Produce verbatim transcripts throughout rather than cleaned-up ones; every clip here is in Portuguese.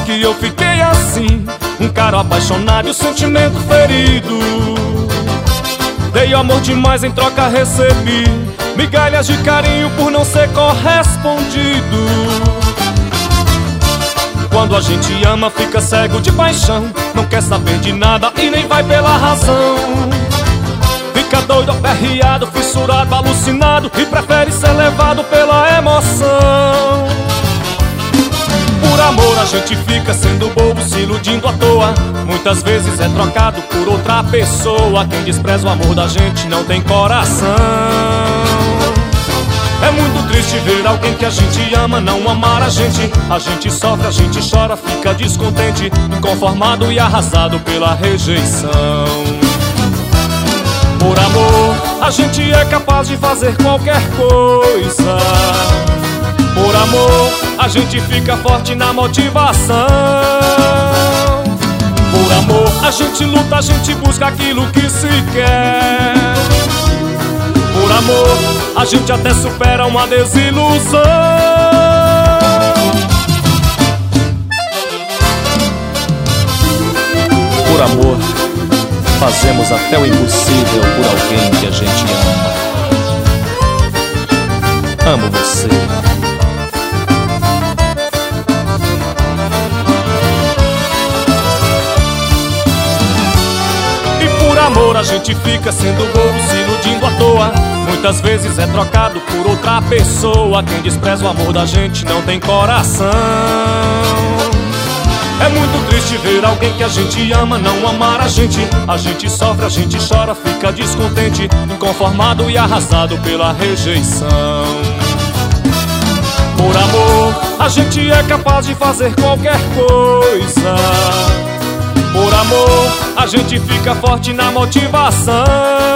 que eu fiquei assim, um cara apaixonado e o sentimento ferido. Dei amor demais, em troca recebi migalhas de carinho por não ser correspondido. Quando a gente ama, fica cego de paixão, não quer saber de nada e nem vai pela razão. Fica doido, aperreado, fissurado, alucinado e prefere ser levado pela emoção. Por amor a gente fica sendo bobo, se iludindo à toa. Muitas vezes é trocado por outra pessoa. Quem despreza o amor da gente não tem coração. É muito triste ver alguém que a gente ama não amar a gente. A gente sofre, a gente chora, fica descontente, inconformado e arrasado pela rejeição. Por amor a gente é capaz de fazer qualquer coisa. Por amor a gente fica forte na motivação. Por amor a gente luta, a gente busca aquilo que se quer. Por amor a gente até supera uma desilusão. Por amor fazemos até o impossível por alguém que a gente ama. Amo você. Por amor a gente fica sendo bobo, se iludindo à toa. Muitas vezes é trocado por outra pessoa. Quem despreza o amor da gente não tem coração. É muito triste ver alguém que a gente ama não amar a gente. A gente sofre, a gente chora, fica descontente, inconformado e arrasado pela rejeição. Por amor a gente é capaz de fazer qualquer coisa. Por amor a gente fica forte na motivação.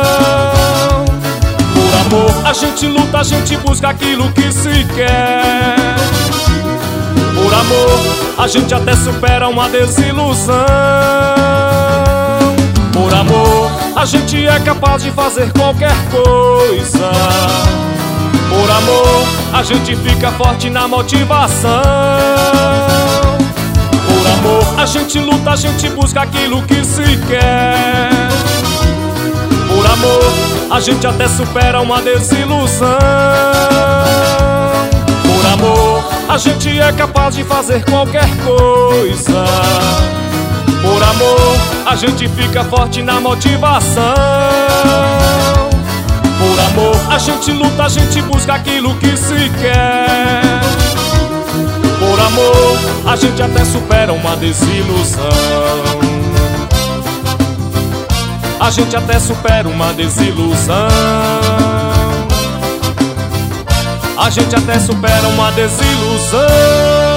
Por amor a gente luta, a gente busca aquilo que se quer. Por amor a gente até supera uma desilusão. Por amor a gente é capaz de fazer qualquer coisa. Por amor a gente fica forte na motivação. Por amor a gente luta, a gente busca aquilo que se quer. Por amor a gente até supera uma desilusão. Por amor a gente é capaz de fazer qualquer coisa. Por amor a gente fica forte na motivação. Por amor a gente luta, a gente busca aquilo que se quer. Por amor a gente até supera uma desilusão. A gente até supera uma desilusão. A gente até supera uma desilusão.